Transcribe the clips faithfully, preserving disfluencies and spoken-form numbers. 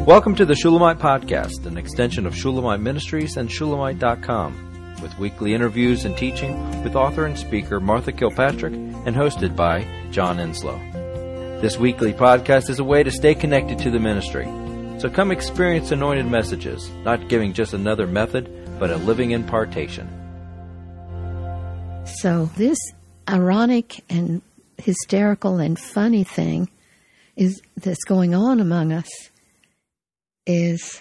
Welcome to the Shulamite Podcast, an extension of Shulamite Ministries and Shulamite dot com, with weekly interviews and teaching with author and speaker Martha Kilpatrick and hosted by John Enslow. This weekly podcast is a way to stay connected to the ministry. So come experience anointed messages, not giving just another method, but a living impartation. So this ironic and hysterical and funny thing is that's going on among us is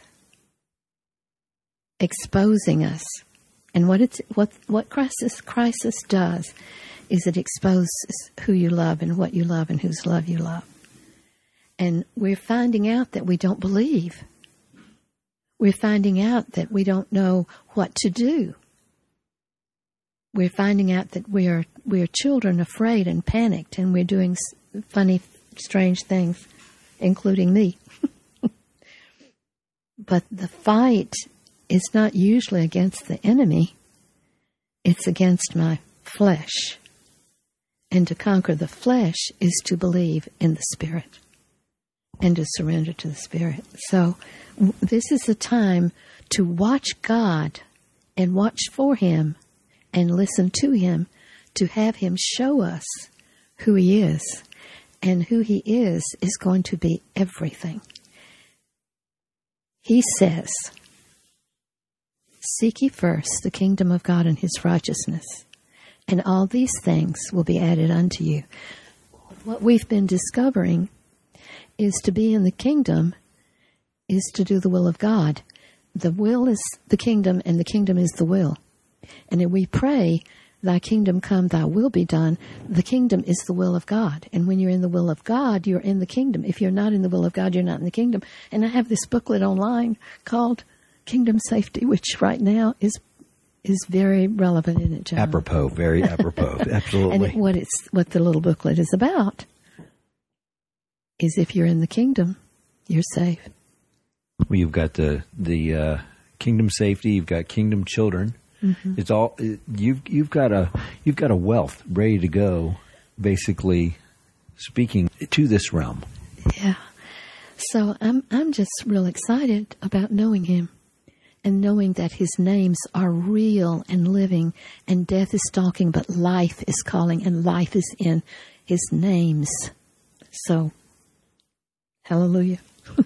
exposing us. And what it's what what crisis crisis does is it exposes who you love and what you love and whose love you love. And we're finding out that we don't believe. We're finding out that we don't know what to do. We're finding out that we are we are children afraid and panicked, and we're doing funny, strange things, including me. But the fight is not usually against the enemy. It's against my flesh. And to conquer the flesh is to believe in the Spirit and to surrender to the Spirit. So w- this is a time to watch God and watch for Him and listen to Him, to have Him show us who He is. And who He is is going to be everything. He says, "Seek ye first the kingdom of God and His righteousness, and all these things will be added unto you." What we've been discovering is to be in the kingdom is to do the will of God. The will is the kingdom, and the kingdom is the will. And if we pray, "Thy kingdom come, thy will be done," the kingdom is the will of God. And when you're in the will of God, you're in the kingdom. If you're not in the will of God, you're not in the kingdom. And I have this booklet online called Kingdom Safety, which right now is is very relevant, isn't it, John? Apropos, very apropos, absolutely. And what it's what the little booklet is about is if you're in the kingdom, you're safe. Well, you've got the the uh, kingdom safety. You've got kingdom children. Mm-hmm. It's all it, you've you've got a you've got a wealth ready to go, basically speaking to this realm. Yeah. So I'm I'm just real excited about knowing Him and knowing that His names are real and living, and death is stalking, but life is calling, and life is in His names. So, hallelujah.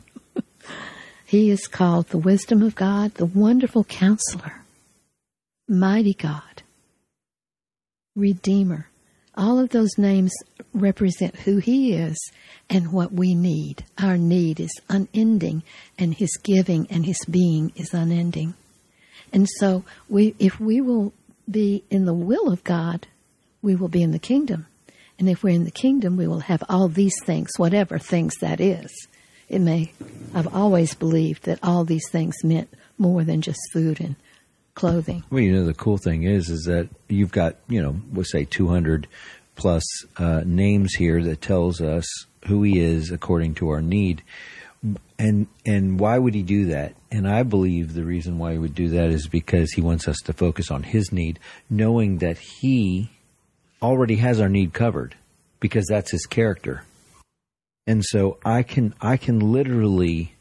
He is called the Wisdom of God, the Wonderful Counselor, Mighty God, Redeemer. All of those names represent who He is and what we need. Our need is unending, and His giving and His being is unending. And so we, if we will be in the will of God, we will be in the kingdom. And if we're in the kingdom, we will have all these things, whatever things that is. It may, I've always believed that all these things meant more than just food and clothing. Well, you know, the cool thing is, is that you've got, you know, we'll say two hundred plus uh, names here that tells us who He is according to our need. And and why would He do that? And I believe the reason why He would do that is because He wants us to focus on His need, knowing that He already has our need covered, because that's His character. And so I can I can literally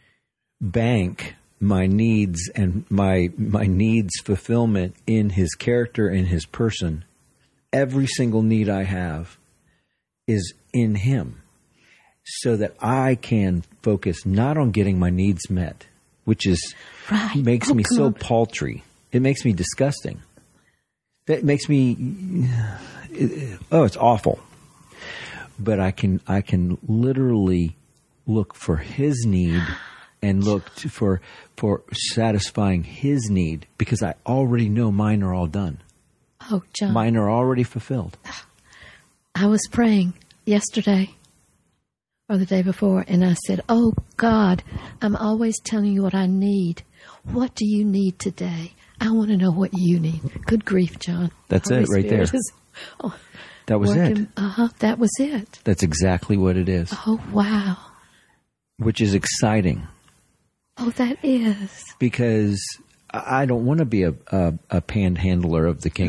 bank my needs and my my needs fulfillment in His character and His person. Every single need I have is in Him, so that I can focus not on getting my needs met, which is right. makes oh, me so on. paltry. It makes me disgusting. That makes me it, oh, it's awful. But I can I can literally look for His need and look to, for for satisfying His need, because I already know mine are all done. Oh, John. Mine are already fulfilled. I was praying yesterday or the day before, and I said, "Oh, God, I'm always telling you what I need. What do you need today? I want to know what you need." Good grief, John. That's Holy it right Spirit there. is, oh, That was working, it. Uh-huh, that was it. That's exactly what it is. Oh, wow. Which is exciting. Oh, that is. Because I don't want to be a, a, a panhandler of the kingdom.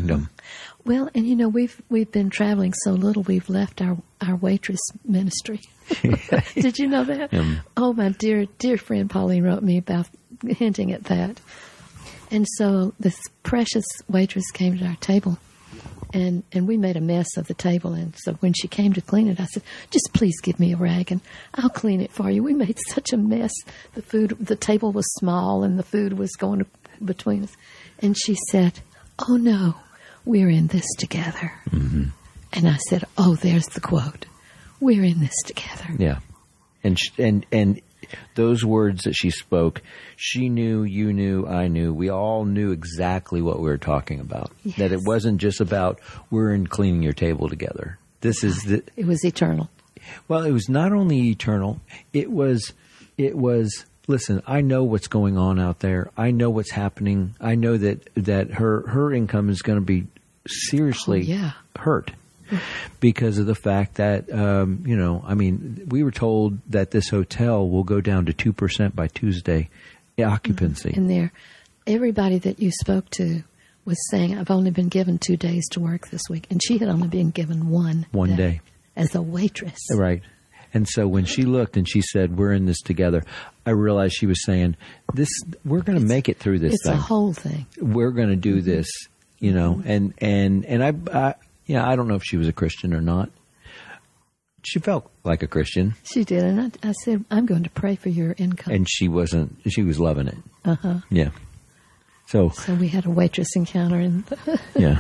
Well, and you know, we've we've been traveling so little, we've left our, our waitress ministry. Did you know that? Um, oh, my dear, dear friend Pauline wrote me about hinting at that. And so this precious waitress came to our table, and, and we made a mess of the table. And so when she came to clean it, I said, just please give me a rag and I'll clean it for you. We made such a mess. The food, the table was small and the food was going between us. And she said, oh, no. We're in this together. Mm-hmm. And I said, oh, there's the quote. We're in this together. Yeah. And sh- and and those words that she spoke, she knew, you knew, I knew. We all knew exactly what we were talking about. Yes. That it wasn't just about we're in cleaning your table together. This is the... It was eternal. Well, it was not only eternal. It was... It was... Listen, I know what's going on out there. I know what's happening. I know that, that her, her income is going to be seriously oh, yeah. hurt because of the fact that, um, you know, I mean, we were told that this hotel will go down to two percent by Tuesday occupancy. And there, everybody that you spoke to was saying, I've only been given two days to work this week. And she had only been given one One day, day. as a waitress. Right. And so when she looked and she said, we're in this together, I realized she was saying, "This, we're going to make it through this it's thing. It's a whole thing. We're going to do this, you know." And and and I, I, yeah, I don't know if she was a Christian or not. She felt like a Christian. She did, and I, I said, "I'm going to pray for your income." And she wasn't. She was loving it. Uh huh. Yeah. So. So we had a waitress encounter, and yeah.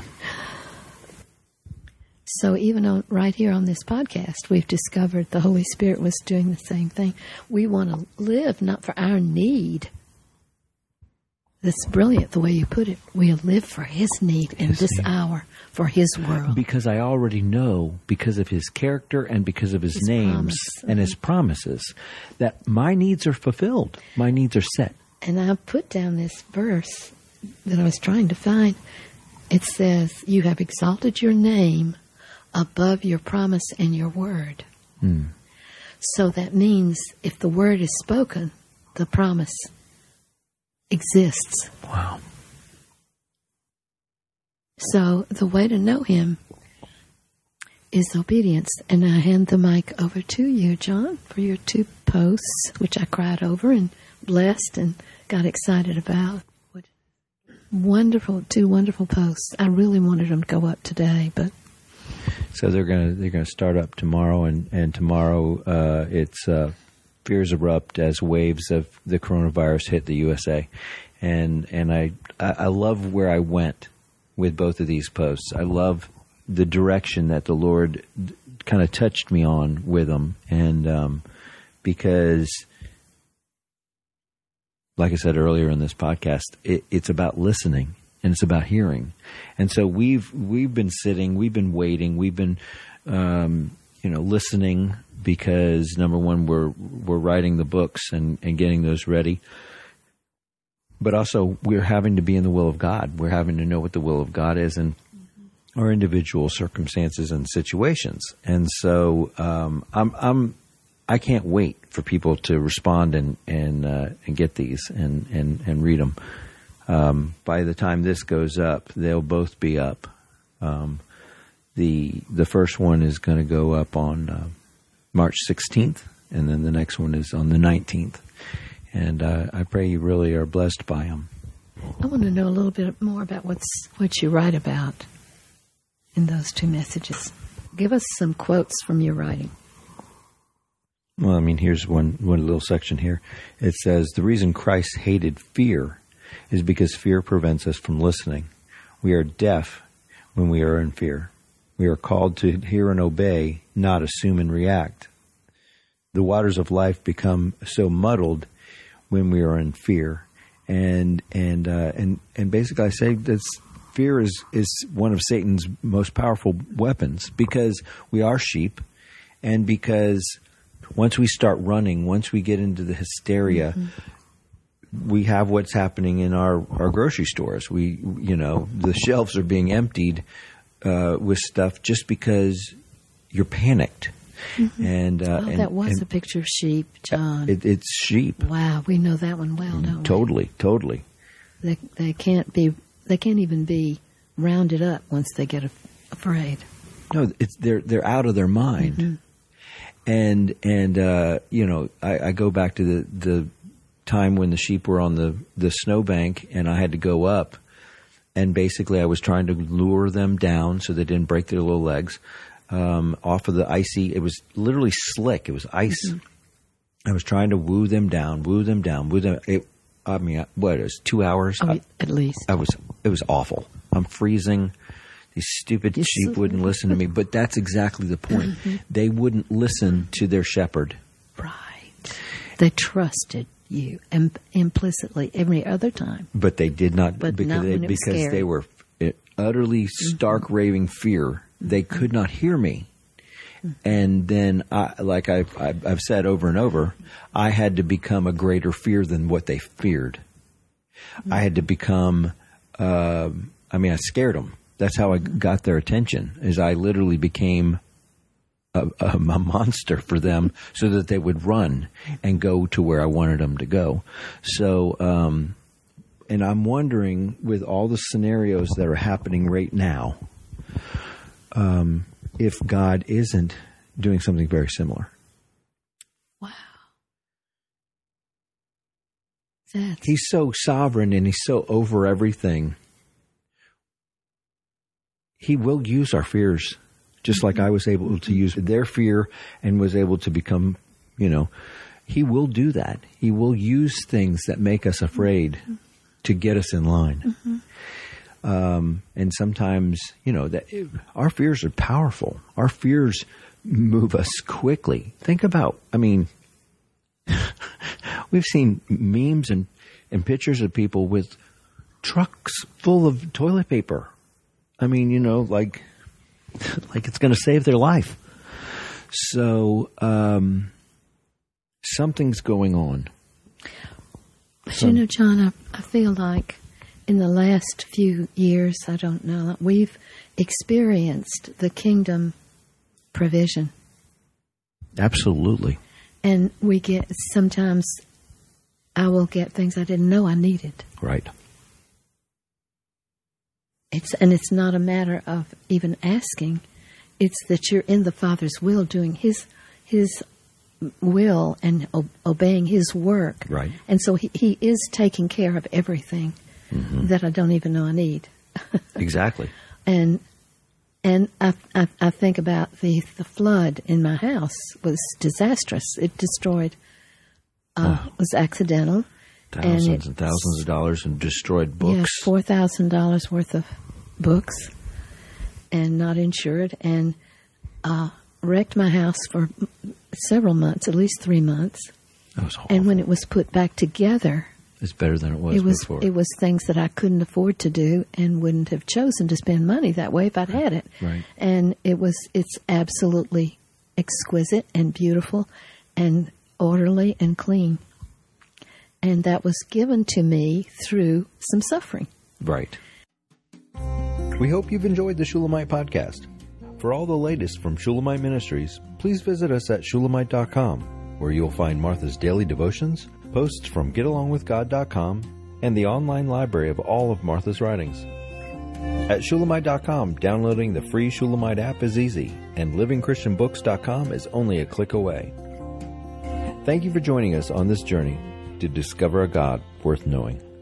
So even on, right here on this podcast, we've discovered the Holy Spirit was doing the same thing. We want to live not for our need. That's brilliant the way you put it. We live for His need in his this need. hour, for His world. Because I already know, because of His character and because of His, his names promise. and His promises, that my needs are fulfilled. My needs are set. And I put down this verse that I was trying to find. It says, you have exalted your name above your promise and your word. Hmm. So that means if the word is spoken, the promise exists. Wow. So the way to know Him is obedience. And I hand the mic over to you, John, for your two posts, which I cried over and blessed and got excited about. Wonderful, two wonderful posts. I really wanted them to go up today, but so they're gonna they're gonna start up tomorrow, and and tomorrow uh, it's uh, fears erupt as waves of the coronavirus hit the U S A, and and I I love where I went with both of these posts. I love the direction that the Lord kind of touched me on with them, and um, because, like I said earlier in this podcast, it, it's about listening. And it's about hearing, and so we've we've been sitting, we've been waiting, we've been, um, you know, listening because number one, we're we're writing the books and, and getting those ready, but also we're having to be in the will of God. We're having to know what the will of God is in our individual circumstances and situations, and so um, I'm I'm I can't wait for people to respond and and uh, and get these and and and read them. Um, by the time this goes up, they'll both be up. Um, the the first one is going to go up on uh, March sixteenth, and then the next one is on the nineteenth. And uh, I pray you really are blessed by them. I want to know a little bit more about what's what you write about in those two messages. Give us some quotes from your writing. Well, I mean, here's one, one little section here. It says, the reason Christ hated fear is because fear prevents us from listening. We are deaf when we are in fear. We are called to hear and obey, not assume and react. The waters of life become so muddled when we are in fear. And and uh, and and basically I say that fear is, is one of Satan's most powerful weapons, because we are sheep, and because once we start running, once we get into the hysteria, mm-hmm. we have what's happening in our, our grocery stores. We, you know, the shelves are being emptied uh, with stuff just because you're panicked. Mm-hmm. And uh, oh, and, that was and, a picture of sheep, John. It, it's sheep. Wow, we know that one well, don't we? Totally, totally. They they can't be. They can't even be rounded up once they get af- afraid. No, it's they're they're out of their mind, mm-hmm. and and uh, you know I, I go back to the the time when the sheep were on the the snowbank, and I had to go up, and basically I was trying to lure them down so they didn't break their little legs um, off of the icy. It was literally slick. It was ice. Mm-hmm. I was trying to woo them down, woo them down, woo them. It, I mean, what it was two hours oh, at least. I was. It was awful. I'm freezing. These stupid yes. sheep wouldn't listen to me. But that's exactly the point. Mm-hmm. They wouldn't listen to their shepherd. Right. They trusted you im- implicitly every other time. But they did not. But because not they, when it was because scary. they were in utterly stark mm-hmm. raving fear. They mm-hmm. could not hear me. Mm-hmm. And then, I, like I've, I've said over and over, I had to become a greater fear than what they feared. Mm-hmm. I had to become, uh, I mean, I scared them. That's how I got their attention, is I literally became a, a, a monster for them so that they would run and go to where I wanted them to go. So, um, and I'm wondering, with all the scenarios that are happening right now, um, if God isn't doing something very similar. Wow. That's... He's so sovereign and he's so over everything. He will use our fears, just mm-hmm. like I was able to use their fear and was able to become, you know, he will do that. He will use things that make us afraid mm-hmm. to get us in line. Mm-hmm. Um, and sometimes, you know, that our fears are powerful. Our fears move us quickly. Think about, I mean, we've seen memes and, and pictures of people with trucks full of toilet paper. I mean, you know, like, like it's going to save their life. So, um, something's going on. But you know, John, I, I feel like in the last few years, I don't know, we've experienced the kingdom provision. Absolutely. And we get, sometimes I will get things I didn't know I needed. Right. It's, and it's not a matter of even asking. It's that you're in the Father's will, doing His His will and o- obeying His work. Right. And so He, he is taking care of everything mm-hmm. that I don't even know I need. Exactly. And and I, I I think about the the flood in my house was disastrous. It destroyed. Uh, oh. It was accidental. Thousands and, and thousands of dollars and destroyed books. Yeah, four thousand dollars worth of books and not insured, and uh, wrecked my house for several months, at least three months. That was awful. And when it was put back together, it's better than it was, it was before. It was things that I couldn't afford to do and wouldn't have chosen to spend money that way if I'd had it. Right. And it was it's absolutely exquisite and beautiful and orderly and clean. And that was given to me through some suffering. Right. We hope you've enjoyed the Shulamite podcast. For all the latest from Shulamite Ministries, please visit us at shulamite dot com, where you'll find Martha's daily devotions, posts from get along with god dot com, and the online library of all of Martha's writings. At shulamite dot com, downloading the free Shulamite app is easy, and living christian books dot com is only a click away. Thank you for joining us on this journey to discover a God worth knowing.